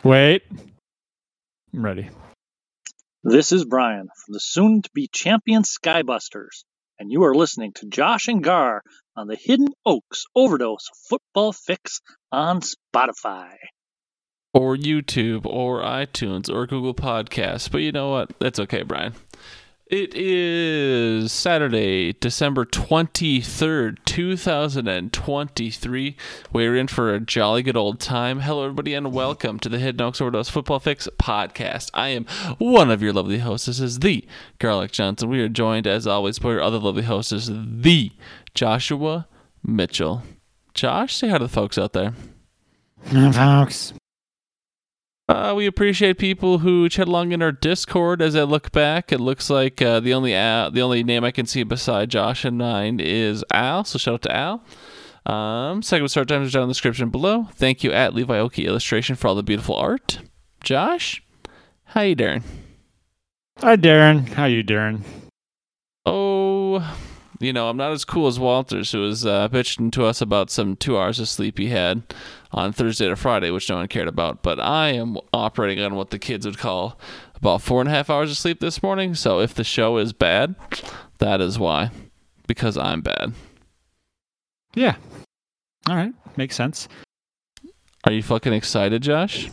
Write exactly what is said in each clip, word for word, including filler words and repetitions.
Wait. I'm ready. This is Brian from the soon-to-be champion Skybusters, and you are listening to Josh and Gar on the Hidden Oaks Overdose Football Fix on Spotify. Or YouTube, or iTunes, or Google Podcasts. But you know what? That's okay, Brian. It is Saturday, December twenty-third, two thousand twenty-three. We're in for a jolly good old time. Hello, everybody, and welcome to the Hidden Oaks Overdose Football Fix podcast. I am one of your lovely hosts. This is the Garlic Johnson. We are joined, as always, by our other lovely host, is the Joshua Mitchell. Josh, say hi to the folks out there. Hi, folks. Uh, we appreciate people who chat along in our Discord. As I look back, it looks like uh, the only uh, the only name I can see beside Josh and mine is Al. So shout out to Al. Um, second start times is down in the description below. Thank you at Levi Oki Illustration for all the beautiful art. Josh, how you doing? Hi, Darren. How you, Darren? Oh, you know, I'm not as cool as Walters, who was uh, bitching to us about some two hours of sleep he had on Thursday to Friday, which no one cared about. But I am operating on what the kids would call about four and a half hours of sleep this morning. So if the show is bad, that is why. Because I'm bad. Yeah. All right. Makes sense. Are you fucking excited, Josh?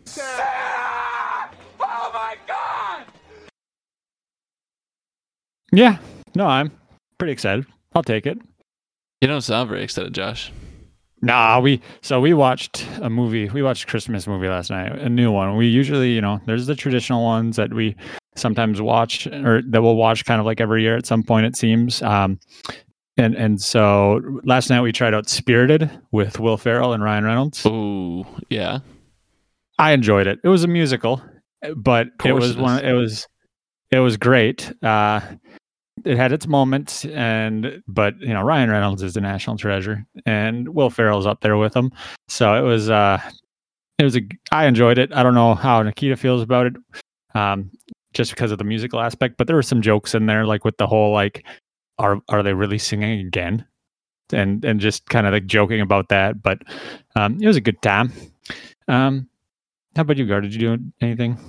Oh my God! Yeah. No, I'm pretty excited. I'll take it. You don't sound very excited, Josh. Nah, we so we watched a movie. We watched a Christmas movie last night, a new one. We usually, you know, there's the traditional ones that we sometimes watch or that we'll watch kind of like every year at some point, it seems. Um, and and so last night we tried out Spirited with Will Ferrell and Ryan Reynolds. Ooh, yeah. I enjoyed it. It was a musical, but it was it one. is. It was it was great. Uh, it had its moments, and but you know Ryan Reynolds is the national treasure, and Will Ferrell's up there with him. So it was uh, it was a. I enjoyed it. I don't know how Nikita feels about it, um, just because of the musical aspect. But there were some jokes in there, like with the whole like, are are they really singing again? And and just kind of like joking about that. But um, it was a good time. Um, how about you, Gar? Did you do anything?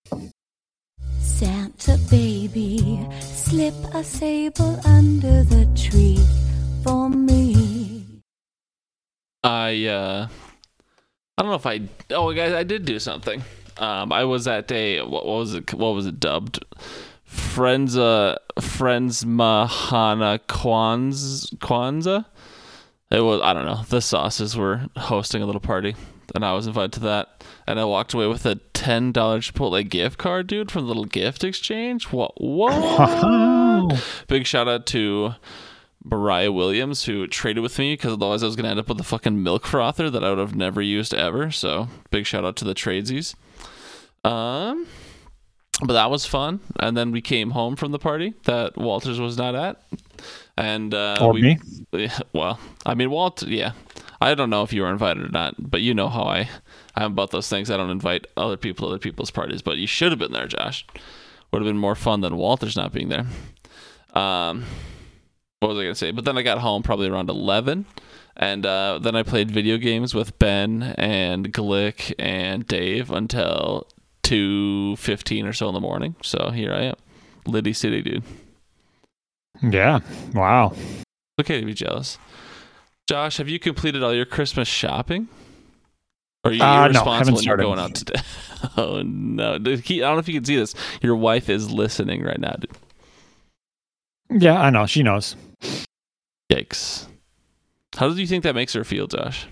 Santa baby, slip a sable under the tree for me. I uh I don't know if I oh guys I did do something. Um I was at a what, what was it what was it dubbed? Friends uh Friends Mahana Kwanzaa Kwanzaa? It was I don't know. The sauces were hosting a little party and I was invited to that. And I walked away with a ten dollars Chipotle gift card, dude, from the little gift exchange. What whoa. Big shout out to Mariah Williams, who traded with me because otherwise I was going to end up with a fucking milk frother that I would have never used ever. So big shout out to the tradesies. Um, but that was fun. And then we came home from the party that Walters was not at. And uh, Or we, me? well, I mean, Walter, yeah. I don't know if you were invited or not, but you know how I am about those things. I don't invite other people to other people's parties, but you should have been there, Josh. Would have been more fun than Walter's not being there. Um, what was I going to say? But then I got home probably around eleven, and uh, then I played video games with Ben and Glick and Dave until two fifteen or so in the morning. So here I am. Liddy City, dude. Yeah. Wow. Okay to be jealous. Josh, have you completed all your Christmas shopping? Or are you Uh, no, irresponsible haven't when you're started. going out today? Oh, no. I don't know if you can see this. Your wife is listening right now, dude. Yeah, I know. She knows. Yikes. How do you think that makes her feel, Josh?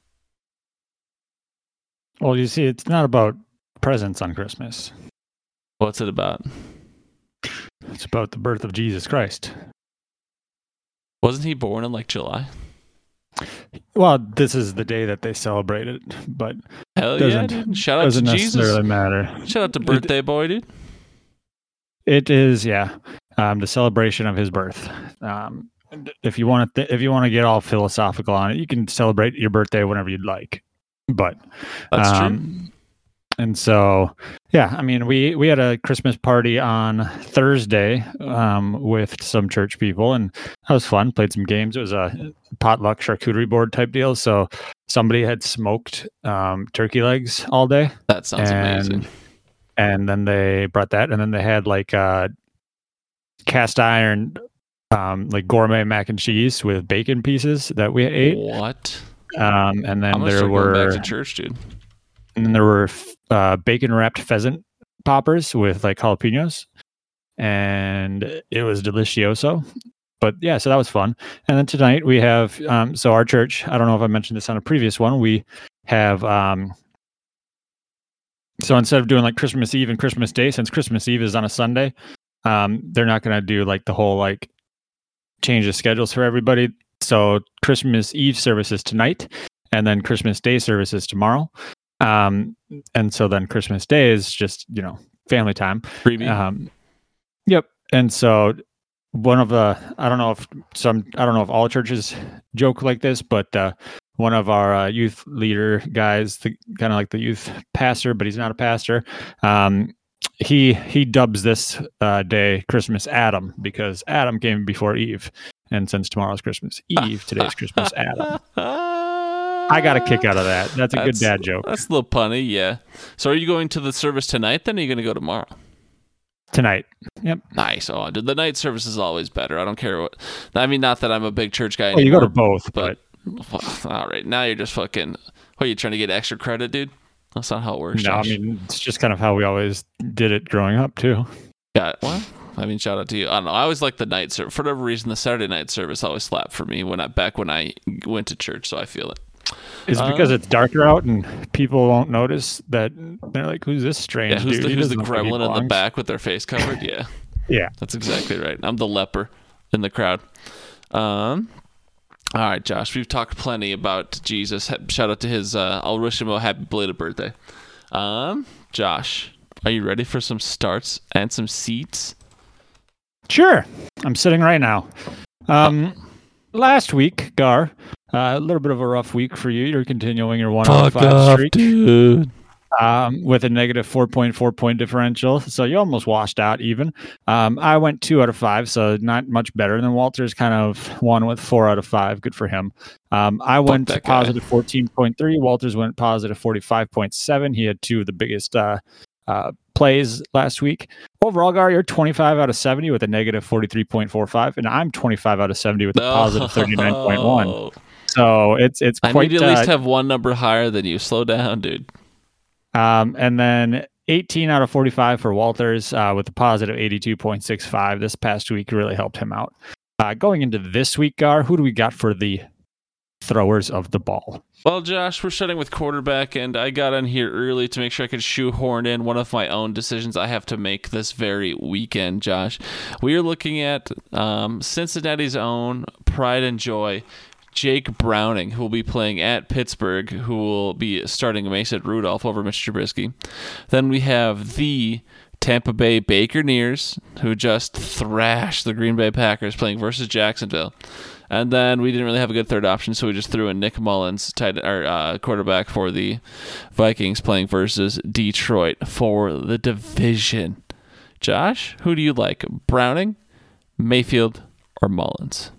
Well, you see, it's not about presents on Christmas. What's it about? It's about the birth of Jesus Christ. Wasn't he born in, like, July? Well, this is the day that they celebrate it, but Hell yeah, dude. Shout out to doesn't Jesus. necessarily matter. Shout out to birthday it, boy, dude. It is, yeah, um, the celebration of his birth. Um, if you want to, th- if you want to get all philosophical on it, you can celebrate your birthday whenever you'd like. But That's um, true. And so, yeah, I mean, we, we had a Christmas party on Thursday um, with some church people, and that was fun. Played some games. It was a potluck charcuterie board type deal. So somebody had smoked um, turkey legs all day. That sounds and, amazing. And then they brought that, and then they had like uh, cast iron, um, like gourmet mac and cheese with bacon pieces that we ate. What? Um, and then I'm gonna there start were going back to church, dude. And then there were uh, bacon wrapped pheasant poppers with like jalapenos, and it was delicioso. But yeah, so that was fun. And then tonight we have, um, so our church, I don't know if I mentioned this on a previous one, we have, um, so instead of doing like Christmas Eve and Christmas Day, since Christmas Eve is on a Sunday, um, they're not going to do like the whole like change of schedules for everybody. So Christmas Eve services tonight, and then Christmas Day services tomorrow. Um, and so then Christmas Day is just, you know, family time. Freebie. Um, yep. And so one of the, I don't know if some, I don't know if all churches joke like this, but uh, one of our uh, youth leader guys, the kind of like the youth pastor, but he's not a pastor. Um, he he dubs this uh, day Christmas Adam, because Adam came before Eve, and since tomorrow's Christmas Eve, today's Christmas Adam. I got a kick out of that. That's a That's- good dad joke. That's a little punny, yeah. So are you going to the service tonight then, or are you going to go tomorrow? Tonight. Yep. Nice. Oh, dude, the night service is always better. I don't care what. I mean, not that I'm a big church guy Well, you go anymore. to both, but, but all right, now you're just fucking. What, are you trying to get extra credit, dude? That's not how it works. no, I Josh. mean, it's just kind of how we always did it growing up, too. Yeah, well, I mean, shout out to you. I don't know. I always like the night service. For whatever reason, the Saturday night service always slapped for me when I back when I went to church, so I feel it. Is it Uh, because it's darker out and people won't notice that they're like, who's this strange Yeah, who's dude? the, He who's the doesn't look like he gremlin in the belongs." back with their face covered? Yeah, Yeah. that's exactly right. I'm the leper in the crowd. Um, all right, Josh, we've talked plenty about Jesus. Ha- Shout out to his. Uh, I'll wish him a happy belated birthday. Um, Josh, are you ready for some starts and some seats? Sure. I'm sitting right now. Um, last week, Gar, uh, a little bit of a rough week for you. You're continuing your one out of five streak. dude. Um, with a negative four point four point differential. So you almost washed out even. Um, I went two out of five, so not much better. And then Walter's kind of won with four out of five. Good for him. Um, I went that guy. positive fourteen point three. Walter's went positive forty-five point seven. He had two of the biggest uh, uh, plays last week. Overall, Gar, you're twenty-five out of seventy with a negative forty-three point four five. And I'm twenty-five out of seventy with a positive thirty-nine point one. So it's, it's I quite... need to at least uh, have one number higher than you. Slow down, dude. Um, and then eighteen out of forty-five for Walters uh, with a positive eighty-two point six five. This past week really helped him out. Uh, going into this week, Gar, who do we got for the throwers of the ball? Well, Josh, we're starting with quarterback, and I got on here early to make sure I could shoehorn in one of my own decisions I have to make this very weekend, Josh. We are looking at um, Cincinnati's own pride and joy, Jake Browning, who will be playing at Pittsburgh, who will be starting Mason Rudolph over Mitch Trubisky. Then we have the Tampa Bay Buccaneers, who just thrashed the Green Bay Packers, playing versus Jacksonville. And then we didn't really have a good third option, so we just threw in Nick Mullins, tight, or, uh, quarterback for the Vikings, playing versus Detroit for the division. Josh, who do you like, Browning, Mayfield, or Mullins?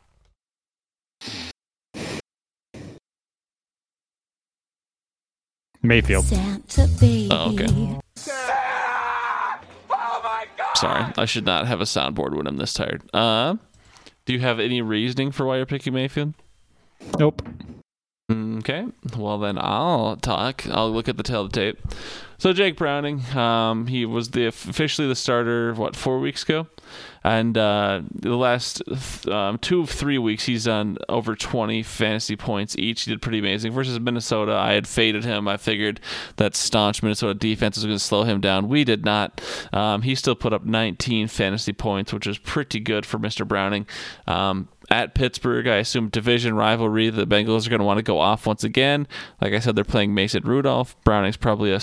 Mayfield. Santa baby. Oh, okay. Santa! Oh my God! Sorry, I should not have a soundboard when I'm this tired. Uh, do you have any reasoning for why you're picking Mayfield? Nope. Okay, well then I'll talk. I'll look at the tail of the tape. So Jake Browning, um, he was the officially the starter, what, four weeks ago? And uh, the last um, two of three weeks, he's done over twenty fantasy points each. He did pretty amazing. Versus Minnesota, I had faded him. I figured that staunch Minnesota defense was going to slow him down. We did not. Um, he still put up nineteen fantasy points, which is pretty good for Mister Browning. Um, at Pittsburgh, I assume division rivalry. The Bengals are going to want to go off once again. Like I said, they're playing Mason Rudolph. Browning's probably a solid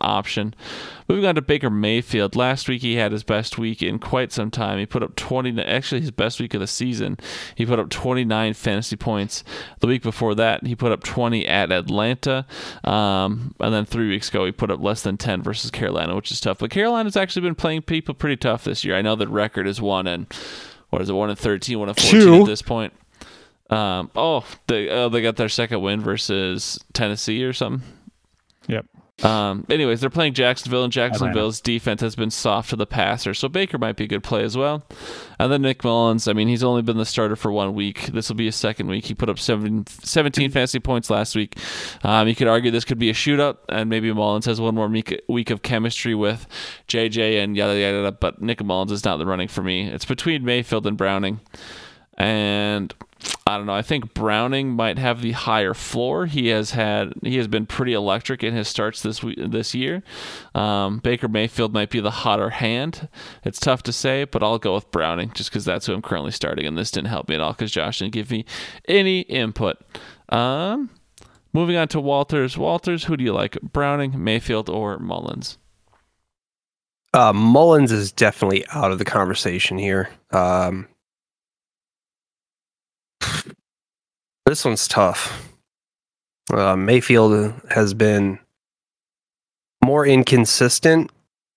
option. Moving on to Baker Mayfield. Last week he had his best week in quite some time. He put up twenty, actually his best week of the season. He put up twenty-nine fantasy points. The week before that, he put up twenty at Atlanta. Um, and then three weeks ago, he put up less than ten versus Carolina, which is tough. But Carolina's actually been playing people pretty tough this year. I know the record is one and, what is it, one and thirteen, one and fourteen Two. at this point. Um, oh, they oh, they got their second win versus Tennessee or something. Yep. Um, anyways, they're playing Jacksonville, and Jacksonville's defense has been soft to the passer, so Baker might be a good play as well. And then Nick Mullins, I mean, he's only been the starter for one week. This will be his second week. He put up seven, seventeen fantasy points last week. Um, you could argue this could be a shootout, and maybe Mullins has one more week, week of chemistry with J J and yada, yada, yada, but Nick Mullins is not the running for me. It's between Mayfield and Browning. And I don't know. I think Browning might have the higher floor. He has had he has been pretty electric in his starts this week, this year. Um, Baker Mayfield might be the hotter hand. It's tough to say, but I'll go with Browning just because that's who I'm currently starting. And this didn't help me at all because Josh didn't give me any input. Um, moving on to Walters. Walters, who do you like? Browning, Mayfield, or Mullins? Uh, Mullins is definitely out of the conversation here. Um, This one's tough. Uh, Mayfield has been more inconsistent.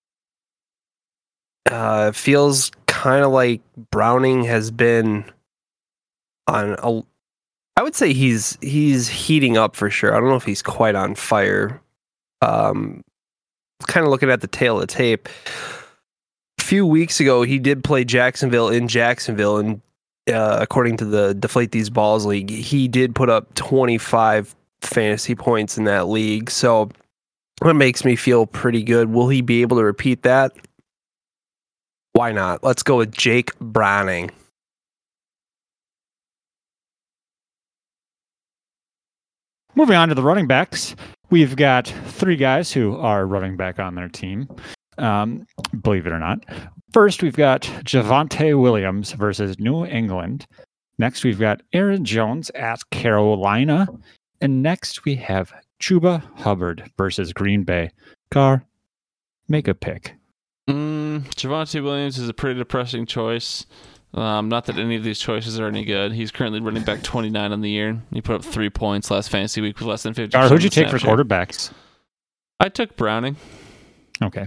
Uh, feels kind of like Browning has been on a. I would say he's he's heating up for sure. I don't know if he's quite on fire. Um, kind of looking at the tail of the tape. A few weeks ago, he did play Jacksonville in Jacksonville, and Uh, according to the Deflate These Balls League, he did put up twenty-five fantasy points in that league. So that makes me feel pretty good. Will he be able to repeat that? Why not? Let's go with Jake Browning. Moving on to the running backs, we've got three guys who are running back on their team. Um, believe it or not. First, we've got Javonte Williams versus New England. Next, we've got Aaron Jones at Carolina. And next, we have Chuba Hubbard versus Green Bay. Carr, make a pick. Mm, Javonte Williams is a pretty depressing choice. Um, not that any of these choices are any good. He's currently running back twenty-nine on the year. He put up three points last fantasy week with less than fifty. Carr, who'd you take for quarterbacks? I took Browning. Okay.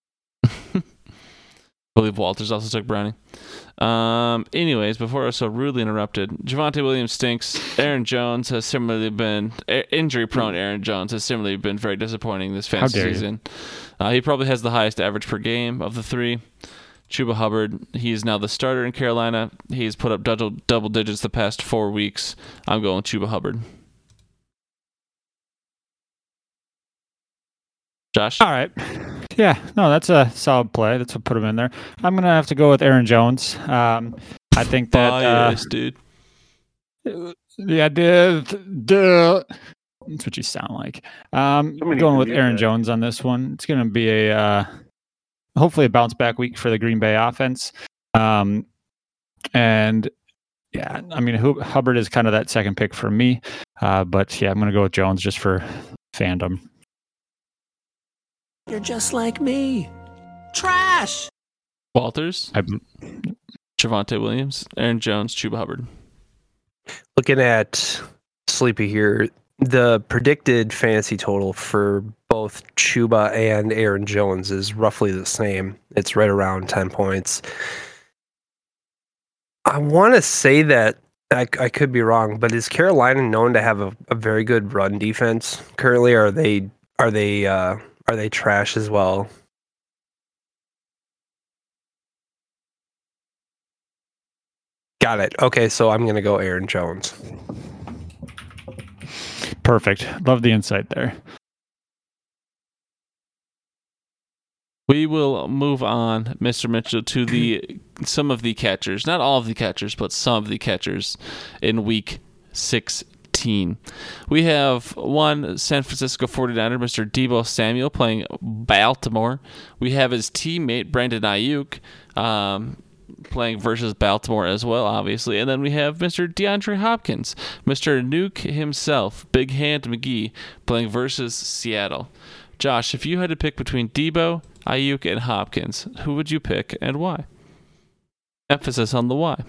I believe Walters also took Browning. Um, anyways, before I was so rudely interrupted, Javonte Williams stinks. Aaron Jones has similarly been injury-prone. Aaron Jones has similarly been very disappointing this fantasy season. Uh, he probably has the highest average per game of the three. Chuba Hubbard, he's now the starter in Carolina. He's put up double double digits the past four weeks. I'm going Chuba Hubbard. Josh? All right. Yeah, no, that's a solid play. That's what put him in there. I'm going to have to go with Aaron Jones. Um, I think that... Oh, yes, uh, dude. Yeah, dude. Duh. That's what you sound like. Um, I'm going with Aaron Jones on this one. It's going to be a... Uh, hopefully a bounce back week for the Green Bay offense. Um, and... Yeah, I mean, Hubbard is kind of that second pick for me. Uh, but yeah, I'm going to go with Jones just for fandom. You're just like me. Trash. Walters. I, Javonte Williams. Aaron Jones. Chuba Hubbard. Looking at Sleepy here, the predicted fantasy total for both Chuba and Aaron Jones is roughly the same. It's right around ten points. I want to say that I, I could be wrong, but is Carolina known to have a, a very good run defense currently? Are they are they uh, are they trash as well? Got it. Okay, so I'm gonna go Aaron Jones. Perfect. Love the insight there. We will move on, Mister Mitchell, to the some of the catchers, not all of the catchers, but some of the catchers in week sixteen. We have one San Francisco forty-niner, Mister Deebo Samuel, playing Baltimore. We have his teammate, Brandon Ayuk, um, playing versus Baltimore as well, obviously. And then we have Mister DeAndre Hopkins, Mister Nuke himself, Big Hand McGee, playing versus Seattle. Josh, if you had to pick between Debo, Ayuk, and Hopkins, who would you pick and why? Emphasis on the why.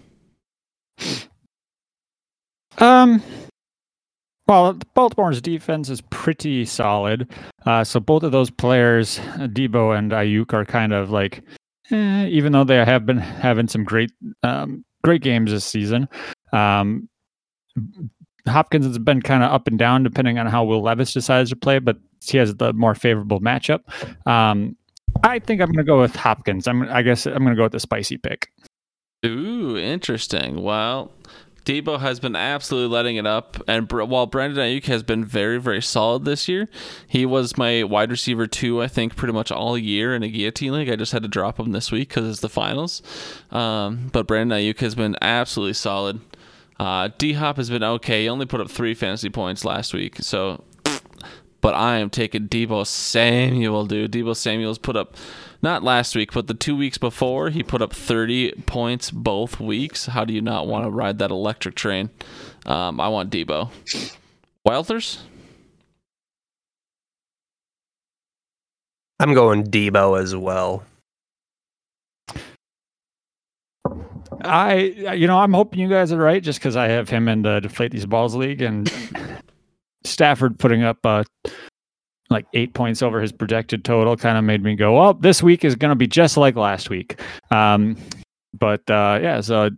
Um, well, Baltimore's defense is pretty solid. Uh, so both of those players, Debo and Ayuk, are kind of like, eh, even though they have been having some great, um, great games this season. Um, Hopkins has been kind of up and down depending on how Will Levis decides to play, but he has the more favorable matchup. Um, I think I'm going to go with Hopkins. I'm, I guess I'm going to go with the spicy pick. Ooh, interesting. Well, Debo has been absolutely letting it up, and while Brandon Ayuk has been very, very solid this year, he was my wide receiver two, I think, pretty much all year in a guillotine league. I just had to drop him this week because it's the finals. Um, but Brandon Ayuk has been absolutely solid. Uh, D-Hop has been okay. He only put up three fantasy points last week, so... But I am taking Debo Samuel, dude. Debo Samuel's put up, not last week, but the two weeks before, he put up thirty points both weeks. How do you not want to ride that electric train? Um, I want Debo. Wilders? I'm going Debo as well. I, you know, I'm hoping you guys are right just because I have him in the Deflate These Balls League, and Stafford putting up uh, like eight points over his projected total kind of made me go, well, this week is going to be just like last week. Um, but uh, yeah, so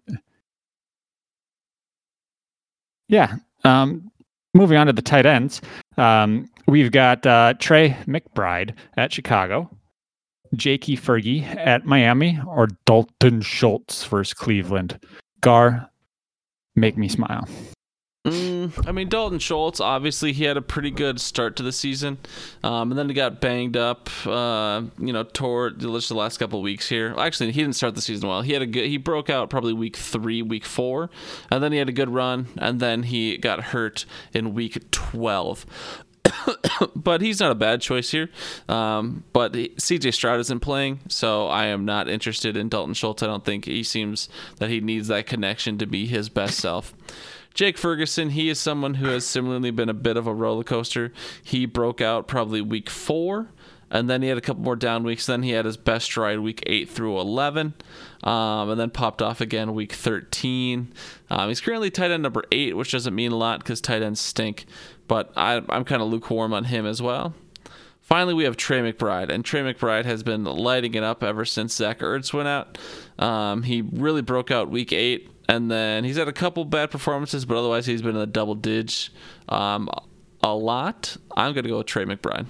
yeah. Um, moving on to the tight ends, um, we've got uh, Trey McBride at Chicago, Jakey Fergie at Miami, or Dalton Schultz versus Cleveland. Gar, make me smile. Mm, I mean, Dalton Schultz, obviously, he had a pretty good start to the season, um, and then he got banged up, uh, you know, toward the last couple of weeks here. Actually, he didn't start the season well. He had a good, he broke out probably week three, week four, and then he had a good run, and then he got hurt in week twelve. But he's not a bad choice here. Um, but C J Stroud isn't playing, so I am not interested in Dalton Schultz. I don't think he seems that he needs that connection to be his best self. Jake Ferguson, he is someone who has similarly been a bit of a roller coaster. He broke out probably week four, and then he had a couple more down weeks. Then he had his best stride week eight through eleven, um, and then popped off again week thirteen. Um, he's currently tight end number eight, which doesn't mean a lot because tight ends stink, but I, I'm kind of lukewarm on him as well. Finally, we have Trey McBride, and Trey McBride has been lighting it up ever since Zach Ertz went out. Um, he really broke out week eight. And then he's had a couple bad performances, but otherwise he's been in the double digits um, a lot. I'm going to go with Trey McBride.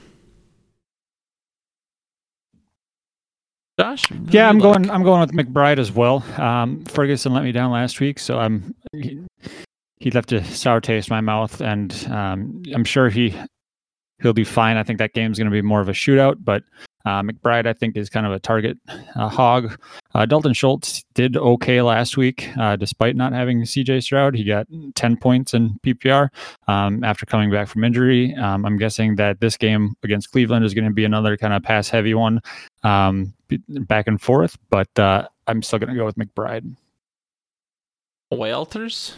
Josh? Yeah, I'm like? going. I'm going with McBride as well. Um, Ferguson let me down last week, so I'm. He, he left a sour taste in my mouth, and um, I'm sure he he'll be fine. I think that game's going to be more of a shootout, but uh, McBride, I think, is kind of a target uh, hog. Uh, Dalton Schultz did okay last week, uh, despite not having C J Stroud. He got ten points in P P R um, after coming back from injury. Um, I'm guessing that this game against Cleveland is going to be another kind of pass-heavy one, um, back and forth, but uh, I'm still going to go with McBride. Walters?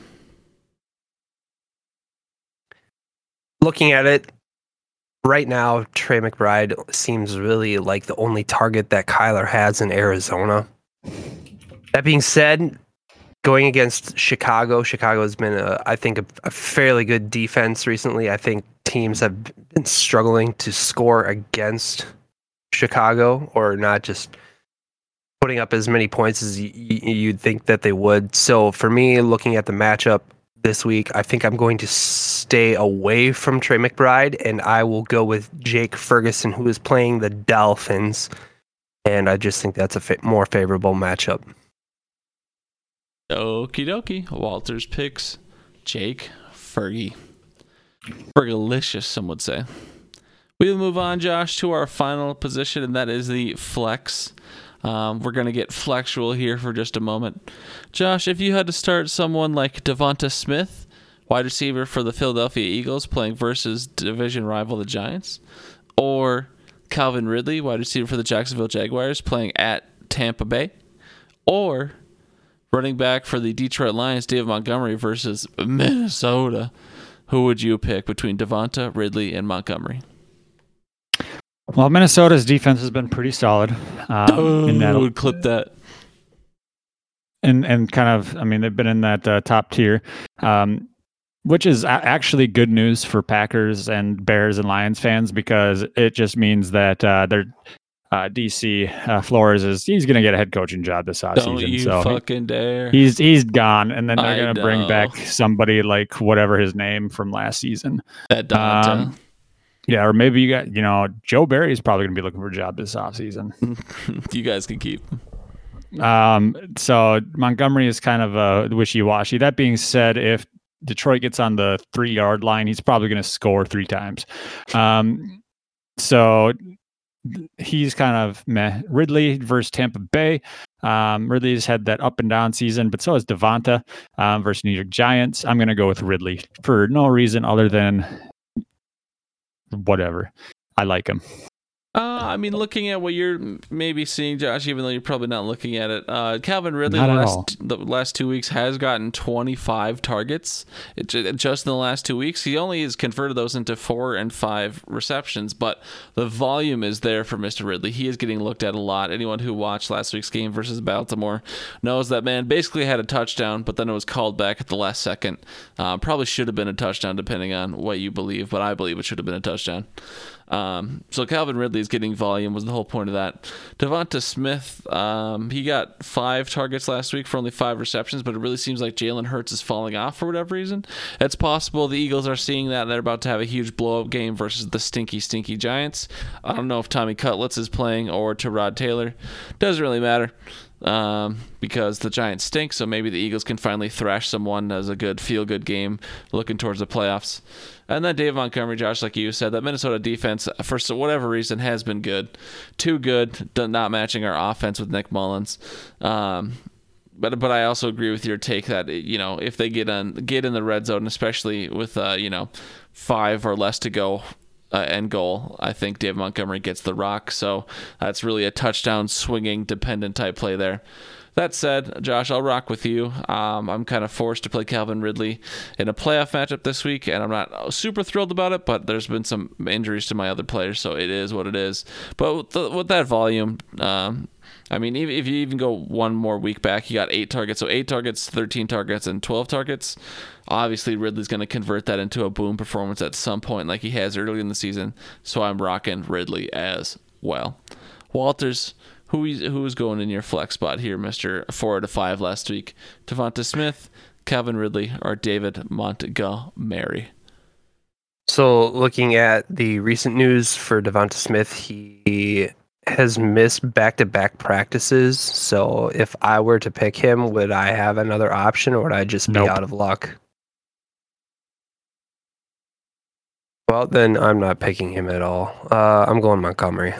Looking at it, right now, Trey McBride seems really like the only target that Kyler has in Arizona. That being said, going against Chicago, Chicago has been, a, I think, a, a fairly good defense recently. I think teams have been struggling to score against Chicago, or not just putting up as many points as y- y- you'd think that they would. So for me, looking at the matchup this week, I think I'm going to stay away from Trey McBride, and I will go with Jake Ferguson, who is playing the Dolphins, and I just think that's a fa- more favorable matchup. Okie dokie. Walters picks Jake Fergie. Fergalicious, some would say. We'll move on, Josh, to our final position, and that is the flex. Um, we're going to get flexual here for just a moment. Josh, if you had to start someone like Devonta Smith, wide receiver for the Philadelphia Eagles, playing versus division rival the Giants, or Calvin Ridley, wide receiver for the Jacksonville Jaguars, playing at Tampa Bay, or running back for the Detroit Lions, David Montgomery versus Minnesota. Who would you pick between Devonta, Ridley, and Montgomery? Well, Minnesota's defense has been pretty solid. Um, Oh, in that, I would clip that. and and kind of, I mean, they've been in that uh, top tier, um, which is a- actually good news for Packers and Bears and Lions fans, because it just means that uh, they're uh, D C uh, Flores is he's going to get a head coaching job this Don't offseason. you So fucking dare. he's he's gone, and then they're I going to bring know. back somebody like whatever his name from last season. That Donta. Um, Yeah, or maybe you got, you know, Joe Barry's probably going to be looking for a job this offseason. You guys can keep. Um, so Montgomery is kind of uh, wishy-washy. That being said, if Detroit gets on the three-yard line, he's probably going to score three times. Um, so he's kind of meh. Ridley versus Tampa Bay. Um, Ridley's had that up and down season, but so has Devonta um, versus New York Giants. I'm going to go with Ridley for no reason other than whatever. I like him. Uh, I mean, looking at what you're maybe seeing, Josh, even though you're probably not looking at it, uh, Calvin Ridley Not the at all. last, the last two weeks has gotten twenty-five targets. It, ju- just in the last two weeks, he only has converted those into four and five receptions, but the volume is there for Mister Ridley. He is getting looked at a lot. Anyone who watched last week's game versus Baltimore knows that man basically had a touchdown, but then it was called back at the last second. Uh, probably should have been a touchdown, depending on what you believe, but I believe it should have been a touchdown. Um, so Calvin Ridley is getting volume was the whole point of that. Devonta Smith, um, he got five targets last week for only five receptions, but it really seems like Jalen Hurts is falling off for whatever reason. It's possible the Eagles are seeing that and they're about to have a huge blow-up game versus the stinky, stinky Giants. I don't know if Tommy Cutlets is playing or Tyrod Taylor. Doesn't really matter. Um, because the Giants stink, so maybe the Eagles can finally thrash someone as a good feel-good game looking towards the playoffs. And then Dave Montgomery, Josh, like you said, that Minnesota defense, for whatever reason, has been good. Too good, not matching our offense with Nick Mullins. Um, but but I also agree with your take that, you know, if they get on get in the red zone, especially with, uh, you know, five or less to go, Uh, end goal, I think Dave Montgomery gets the rock. So that's really a touchdown swinging dependent type play there. That said, Josh, I'll rock with you. Um, I'm kind of forced to play Calvin Ridley in a playoff matchup this week, and I'm not super thrilled about it, but there's been some injuries to my other players, so it is what it is. But with, the, with that volume, um, I mean, even if you even go one more week back, he got eight targets. So eight targets, thirteen targets, and twelve targets. Obviously, Ridley's going to convert that into a boom performance at some point like he has early in the season. So I'm rocking Ridley as well. Walters, who is, who is going in your flex spot here, Mister four out of five last week? Devonta Smith, Calvin Ridley, or David Montgomery? So looking at the recent news for Devonta Smith, he has missed back-to-back practices. So if I were to pick him, would I have another option, or would I just be Nope. out of luck? Well, then I'm not picking him at all. Uh, I'm going Montgomery.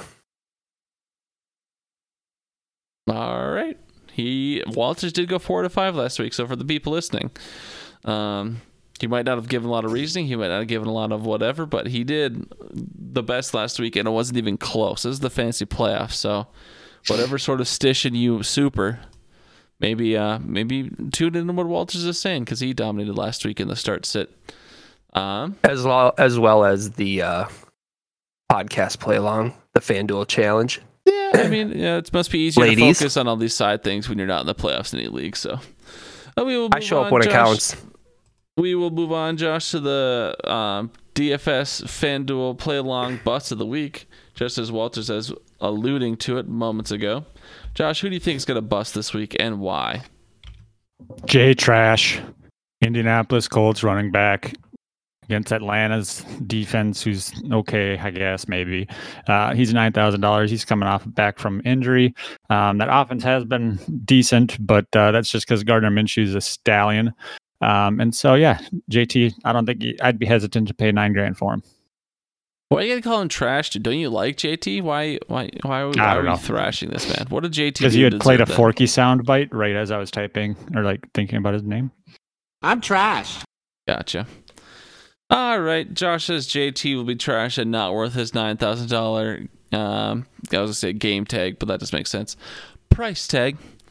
All right. He Walters did go four to five last week. So for the people listening, um, he might not have given a lot of reasoning. He might not have given a lot of whatever, but he did the best last week, and it wasn't even close. This is the fantasy playoffs, so whatever sort of stishing you super, maybe uh, maybe tune in to what Walters is saying, because he dominated last week in the start sit. Um, As well as well as the uh, podcast play along, the FanDuel challenge. yeah, I mean, yeah, it must be easier Ladies. to focus on all these side things when you're not in the playoffs in any league. So uh, we will I move show up on, when it Josh. counts. We will move on, Josh, to the um, D F S FanDuel Play Along Bust of the Week, just as Walters was alluding to it moments ago. Josh, who do you think is going to bust this week and why? Jay Trash, Indianapolis Colts running back against Atlanta's defense, who's okay, I guess, maybe. Uh, he's nine thousand dollars. He's coming off back from injury. Um, that offense has been decent, but uh, that's just because Gardner Minshew is a stallion. Um, and so, yeah, J T, I don't think he, I'd be hesitant to pay nine grand for him. Why are you going to call him trash? Dude? Don't you like J T? Why Why? Why are we, I why don't are we know. thrashing this man? What did J T do? Because you had to played a deserve that? Forky soundbite right as I was typing or like thinking about his name. I'm trash. Gotcha. All right. Josh says J T will be trash and not worth his nine thousand dollars, um, I was going to say game tag, but that just makes sense. Price tag.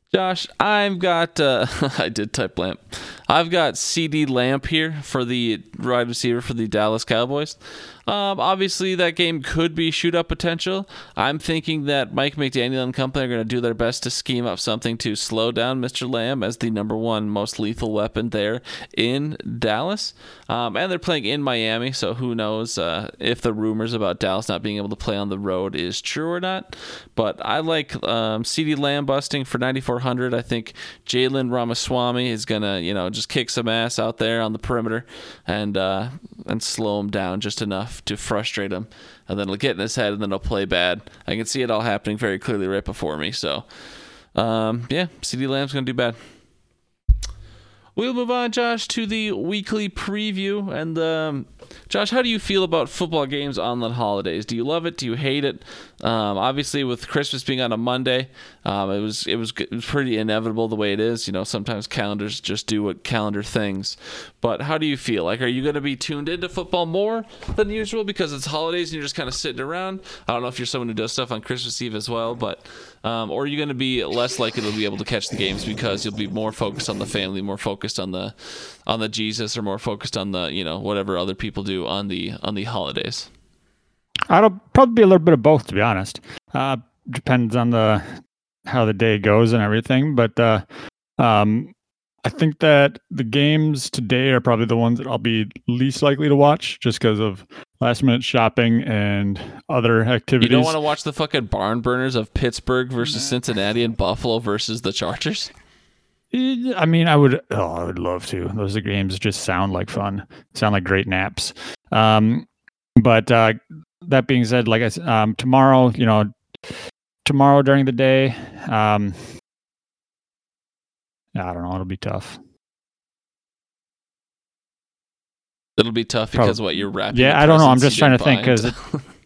Josh, I've got, uh, I did type Lamp. I've got CeeDee Lamb here for the wide receiver for the Dallas Cowboys. Um, obviously, that game could be shoot-up potential. I'm thinking that Mike McDaniel and company are going to do their best to scheme up something to slow down Mister Lamb as the number one most lethal weapon there in Dallas. Um, and they're playing in Miami, so who knows uh, if the rumors about Dallas not being able to play on the road is true or not. But I like um, CeeDee Lamb busting for ninety-four hundred. I think Jalen Ramaswamy is going to, you know, just kick some ass out there on the perimeter and uh, and slow him down just enough to frustrate him, and then it'll get in his head, and then he'll play bad. I can see it all happening very clearly right before me. So, um, yeah, CeeDee Lamb's going to do bad. We'll move on, Josh, to the weekly preview. And um, Josh, how do you feel about football games on the holidays? Do you love it? Do you hate it? Um, obviously, with Christmas being on a Monday, um, it was it was it was pretty inevitable the way it is. You know, sometimes calendars just do what calendar things. But how do you feel? Like, are you going to be tuned into football more than usual because it's holidays and you're just kind of sitting around? I don't know if you're someone who does stuff on Christmas Eve as well, but um, or are you going to be less likely to be able to catch the games because you'll be more focused on the family, more focused on the on the Jesus, or more focused on the, you know, whatever other people do on the on the holidays? I'll probably be a little bit of both, to be honest. Uh, depends on the how the day goes and everything, but uh, um, I think that the games today are probably the ones that I'll be least likely to watch, just because of last minute shopping and other activities. You don't want to watch the fucking barn burners of Pittsburgh versus Cincinnati and Buffalo versus the Chargers? I mean, I would. Oh, I would love to. Those games just sound like fun. Sound like great naps. Um, but uh, that being said, like I said, um, tomorrow, you know, tomorrow during the day, um, I don't know. It'll be tough. It'll be tough because Probably. what you're wrapping. Yeah, I don't know. I'm just trying to think because eh,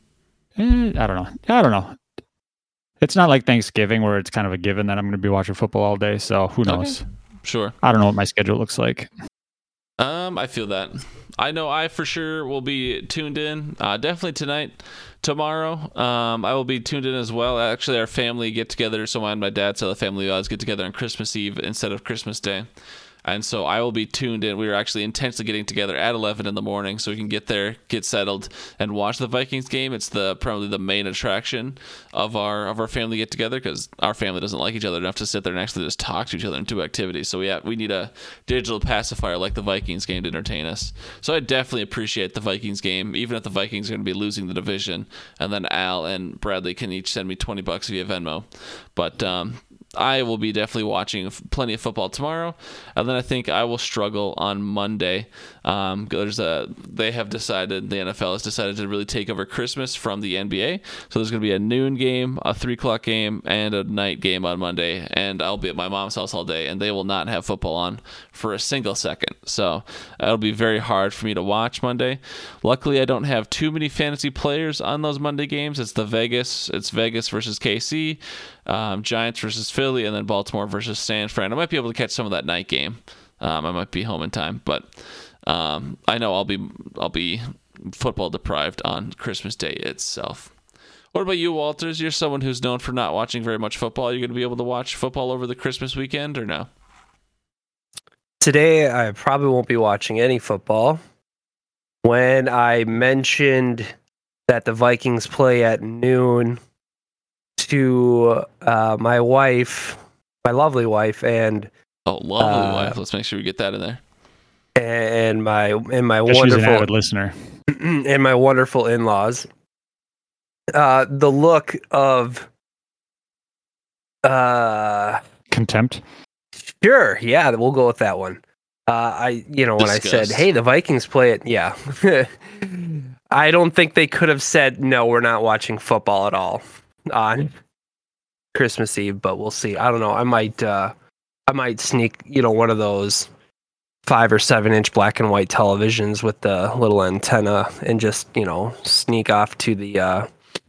I don't know. I don't know. It's not like Thanksgiving where it's kind of a given that I'm going to be watching football all day. So who knows? Okay. Sure. I don't know what my schedule looks like. Um, I feel that. I know I for sure will be tuned in. Uh, definitely tonight. Tomorrow, um, I will be tuned in as well. Actually, our family get together. So my, my dad's side of the family always get together on Christmas Eve instead of Christmas Day. And so I will be tuned in. We are actually intensely getting together at eleven in the morning so we can get there, get settled, and watch the Vikings game. It's the probably the main attraction of our of our family get together because our family doesn't like each other enough to sit there and actually just talk to each other and do activities. So yeah, we need a digital pacifier like the Vikings game to entertain us. So I definitely appreciate the Vikings game, even if the Vikings are going to be losing the division. And then Al and Bradley can each send me twenty bucks via Venmo. But um, I will be definitely watching plenty of football tomorrow, and then I think I will struggle on Monday. Um, there's a they have decided the N F L has decided to really take over Christmas from the N B A, so there's going to be a noon game, a three o'clock game, and a night game on Monday, and I'll be at my mom's house all day, and they will not have football on for a single second. So it'll be very hard for me to watch Monday. Luckily, I don't have too many fantasy players on those Monday games. It's the Vegas, it's Vegas versus K C. Um, Giants versus Philly, and then Baltimore versus San Fran. I might be able to catch some of that night game. Um, I might be home in time, but um, I know I'll be I'll be football deprived on Christmas Day itself. What about you, Walters? You're someone who's known for not watching very much football. Are you going to be able to watch football over the Christmas weekend or no? Today, I probably won't be watching any football. When I mentioned that the Vikings play at noon to uh, my wife, my lovely wife, and oh, lovely uh, wife. Let's make sure we get that in there. And my and my She's wonderful an avid listener, and my wonderful in-laws. Uh, the look of uh, contempt. Sure, yeah, we'll go with that one. Uh, I, you know, when Disgust. I said, "Hey, the Vikings play it," yeah, I don't think they could have said, "No, we're not watching football at all on Christmas Eve," but we'll see. I don't know. I might, uh, I might sneak, you know, one of those five or seven inch black and white televisions with the little antenna and just, you know, sneak off to the, uh,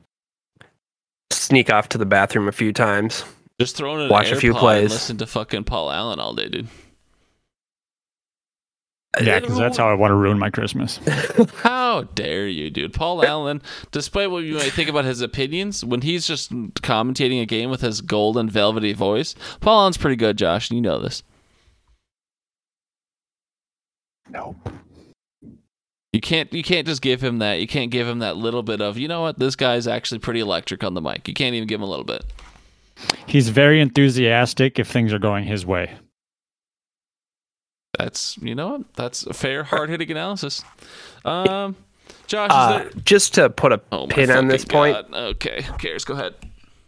sneak off to the bathroom a few times. Just throwing an watch a few plays. And listen to fucking Paul Allen all day, dude. Yeah, because that's how I want to ruin my Christmas. How dare you, dude? Paul Allen, despite what you might think about his opinions, when he's just commentating a game with his golden velvety voice, Paul Allen's pretty good, Josh, and you know this. Nope. You can't you can't just give him that. You can't give him that little bit of, you know what, this guy's actually pretty electric on the mic. You can't even give him a little bit. He's very enthusiastic if things are going his way. That's, you know what, that's a fair, hard-hitting analysis. Um, Josh, is Uh, there... just to put a Oh, my pin on this fucking point, God. Okay, who cares? Go ahead.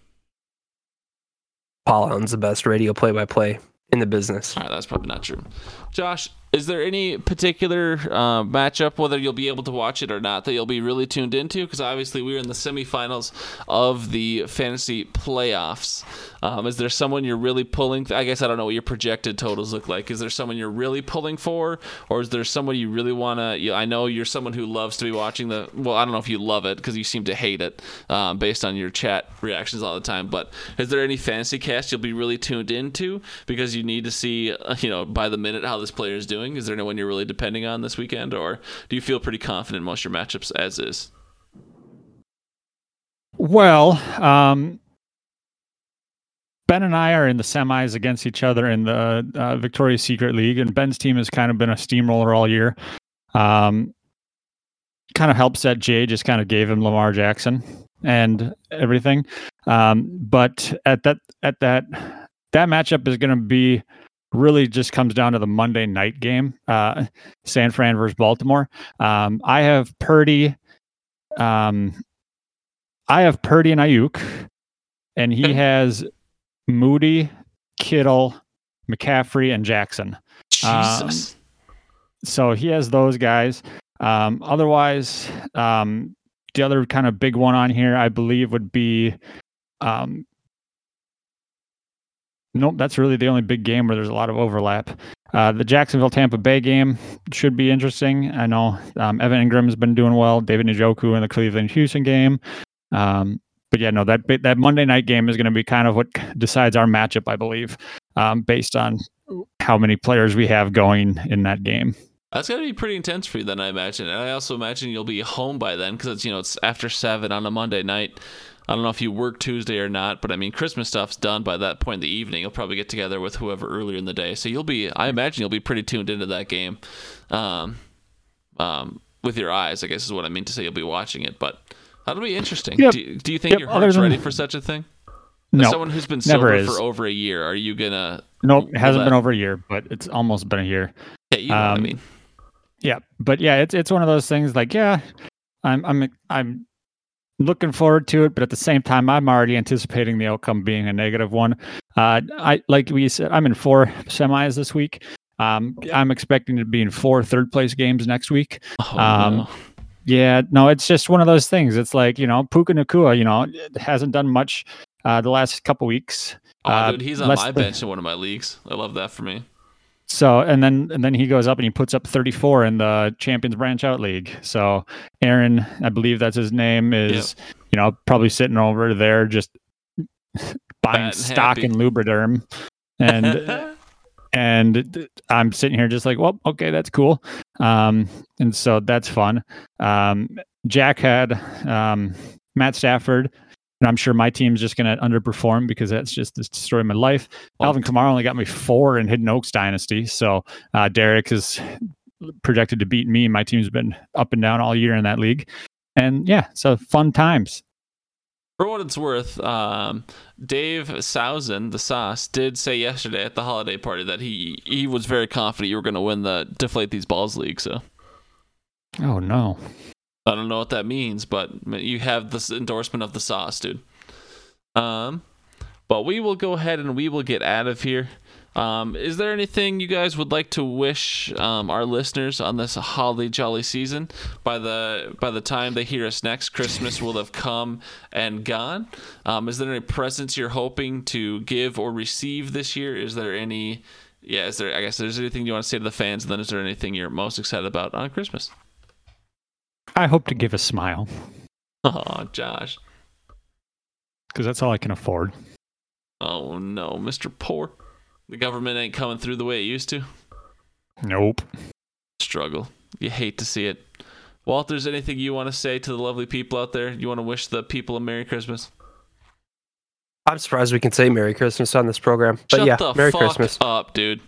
Paul Allen's the best radio play-by-play in the business. All right, that's probably not true. Josh, is there any particular uh, matchup, whether you'll be able to watch it or not, that you'll be really tuned into? Because obviously we're in the semifinals of the fantasy playoffs. Um, is there someone you're really pulling? I guess I don't know what your projected totals look like. Is there someone you're really pulling for, or is there someone you really want to? You, I know you're someone who loves to be watching the. Well, I don't know if you love it because you seem to hate it, um, based on your chat reactions all the time. But is there any fantasy cast you'll be really tuned into because you need to see, uh, you know, by the minute how this player is doing? Is there anyone you're really depending on this weekend, or do you feel pretty confident in most of your matchups as is? Well, um, Ben and I are in the semis against each other in the uh, Victoria's Secret League, and Ben's team has kind of been a steamroller all year. Um, kind of helps that Jay just kind of gave him Lamar Jackson and everything. Um, but at that at that that matchup is going to be really just comes down to the Monday night game, uh, San Fran versus Baltimore. Um, I have Purdy. Um, I have Purdy and Ayuk, and he has Moody, Kittle, McCaffrey, and Jackson. Jesus. Um, so he has those guys. Um, otherwise, um, the other kind of big one on here, I believe, would be. Um, nope, that's really the only big game where there's a lot of overlap. Uh, the Jacksonville Tampa Bay game should be interesting. I know um, Evan Ingram's been doing well. David Njoku in the Cleveland Houston game. Um, but yeah, no, that that Monday night game is going to be kind of what decides our matchup, I believe, um, based on how many players we have going in that game. That's going to be pretty intense for you then, I imagine. And I also imagine you'll be home by then because it's, you know, it's after seven on a Monday night. I don't know if you work Tuesday or not, but I mean, Christmas stuff's done by that point in the evening. You'll probably get together with whoever earlier in the day. So you'll be, I imagine you'll be pretty tuned into that game. Um, um, with your eyes, I guess is what I mean to say. You'll be watching it, but that'll be interesting. Yep. Do, do you think Yep. your Other heart's than- ready for such a thing? No, As someone who's been never sober is. for over a year, are you going to... Nope, it hasn't that- been over a year, but it's almost been a year. Yeah, you know what I Um, mean. Yeah, but yeah, it's it's one of those things. Like, yeah, I'm I'm I'm looking forward to it, but at the same time, I'm already anticipating the outcome being a negative one. Uh, I like we said, I'm in four semis this week. Um, I'm expecting to be in four third place games next week. Oh, um, no. Yeah, no, it's just one of those things. It's like, you know, Puka Nacua, you know, hasn't done much uh, the last couple weeks. Oh, Uh, dude, he's on less my than- bench in one of my leagues. I love that for me. So and then and then he goes up and he puts up thirty-four in the Champions Branch Out League. So Aaron, I believe that's his name, is you know probably sitting over there just buying and stock happy. in Lubriderm, and and I'm sitting here just like, well, okay, that's cool, um, and so that's fun. Um, Jack had um, Matt Stafford. And I'm sure my team's just going to underperform because that's just destroyed my life. Well, Alvin Kamara only got me four in Hidden Oaks Dynasty. So uh, Derek is projected to beat me. My team's been up and down all year in that league. And yeah, so fun times. For what it's worth, um, Dave Sousen, the Sauce, did say yesterday at the holiday party that he, he was very confident you were going to win the Deflate These Balls League. So Oh, no. I don't know what that means, but you have this endorsement of the Sauce, dude. Um, but we will go ahead and we will get out of here. Um, is there anything you guys would like to wish um, our listeners on this holly jolly season? By the by the time they hear us next, Christmas will have come and gone. Um, is there any presents you're hoping to give or receive this year? Is there any? Yeah, is there? I guess there's anything you want to say to the fans, and then is there anything you're most excited about on Christmas? I hope to give a smile Oh, Josh. because that's all I can afford. Oh no, Mister Poor. The government ain't coming through the way it used to. Nope. struggle. You hate to see it. Walters, anything you want to say to the lovely people out there? You want to wish the people a Merry Christmas? I'm surprised we can say Merry Christmas on this program. But Shut yeah, the Merry fuck Christmas. up, dude.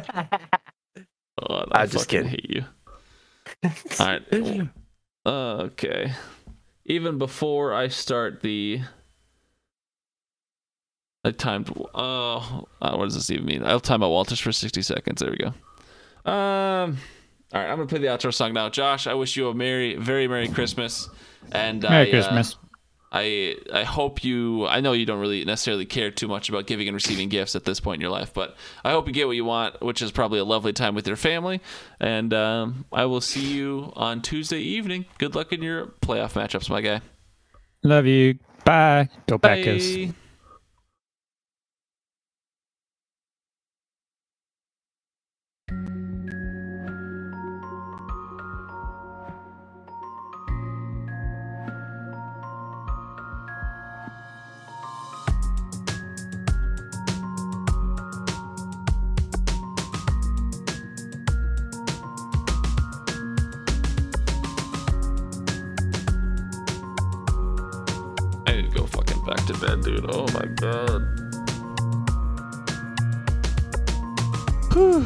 Oh, I I'm just fucking kidding. hate you. All right. Okay. Even before I start the... I timed... Oh, uh, what does this even mean? I'll time out Walters for sixty seconds. There we go. Um... All right, I'm going to play the outro song now. Josh, I wish you a merry, very Merry Christmas. And Merry I, Christmas. Uh, I I hope you... I know you don't really necessarily care too much about giving and receiving gifts at this point in your life, but I hope you get what you want, which is probably a lovely time with your family. And um, I will see you on Tuesday evening. Good luck in your playoff matchups, my guy. Love you. Bye. Go Packers. Bye. I need to go fucking back to bed, dude. Oh my god. Whew.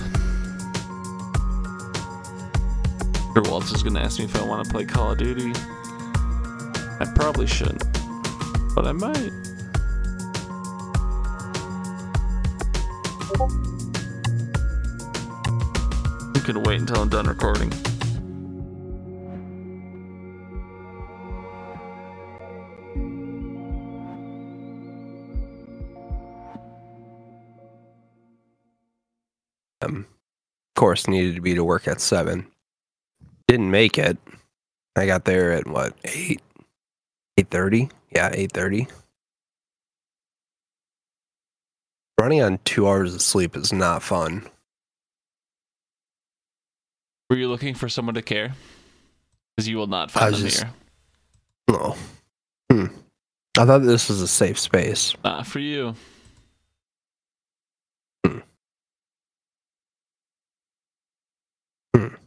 Sure, Waltz is gonna ask me if I want to play Call of Duty. I probably shouldn't, but I might. You can wait until I'm done recording. Um, of course, needed to be to work at seven. Didn't make it. I got there at what, eight? Eight thirty? Yeah, eight thirty. Running on two hours of sleep is not fun. Were you looking for someone to care? Because you will not I find was them just- here. No. Hmm. I thought this was a safe space. Not for you. Hmm. Hmm.